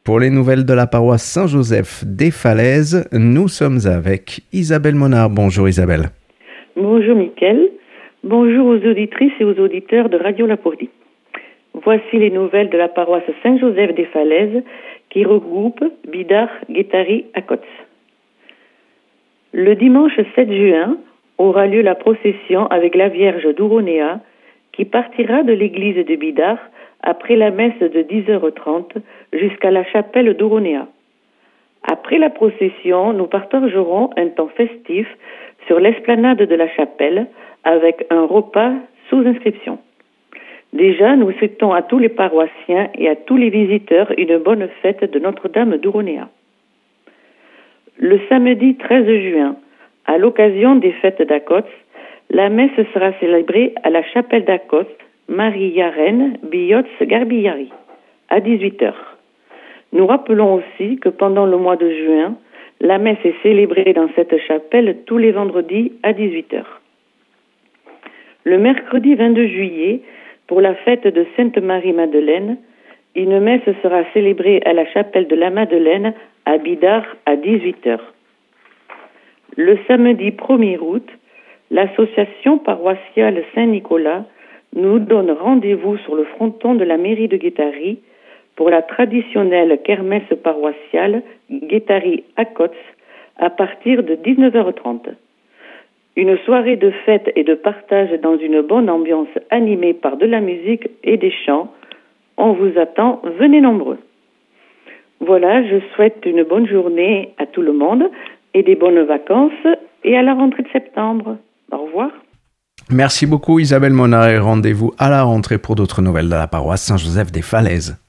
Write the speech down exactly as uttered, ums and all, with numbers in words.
Pour les nouvelles de la paroisse Saint-Joseph des Falaises, nous sommes avec Isabelle Monard. Bonjour Isabelle. Bonjour Mickaël. Bonjour aux auditrices et aux auditeurs de Radio Lapourdie. Voici les nouvelles de la paroisse Saint-Joseph des Falaises qui regroupe Bidart, Guétari, Accots. Le dimanche sept juin aura lieu la procession avec la Vierge d'Ouronéa qui partira de l'église de Bidart après la messe de dix heures trente jusqu'à la chapelle d'Ouronéa. Après la procession, nous partagerons un temps festif sur l'esplanade de la chapelle avec un repas sous inscription. Déjà, nous souhaitons à tous les paroissiens et à tous les visiteurs une bonne fête de Notre-Dame d'Ouronéa. Le samedi treize juin, à l'occasion des fêtes d'Accots, la messe sera célébrée à la chapelle d'Accots, Marie-Yarenne, Billotz-Garbillari, à dix-huit heures. Nous rappelons aussi que pendant le mois de juin, la messe est célébrée dans cette chapelle tous les vendredis à dix-huit heures. Le mercredi vingt-deux juillet, pour la fête de Sainte-Marie-Madeleine, une messe sera célébrée à la chapelle de la Madeleine à Bidart à dix-huit heures. Le samedi premier août, l'association paroissiale Saint-Nicolas nous donne rendez-vous sur le fronton de la mairie de Guétari pour la traditionnelle kermesse paroissiale Guétari-Accots à partir de dix-neuf heures trente. Une soirée de fête et de partage dans une bonne ambiance animée par de la musique et des chants. On vous attend, venez nombreux. Voilà, je souhaite une bonne journée à tout le monde et des bonnes vacances et à la rentrée de septembre. Au revoir. Merci beaucoup Isabelle Monard et rendez-vous à la rentrée pour d'autres nouvelles de la paroisse Saint-Joseph des Falaises.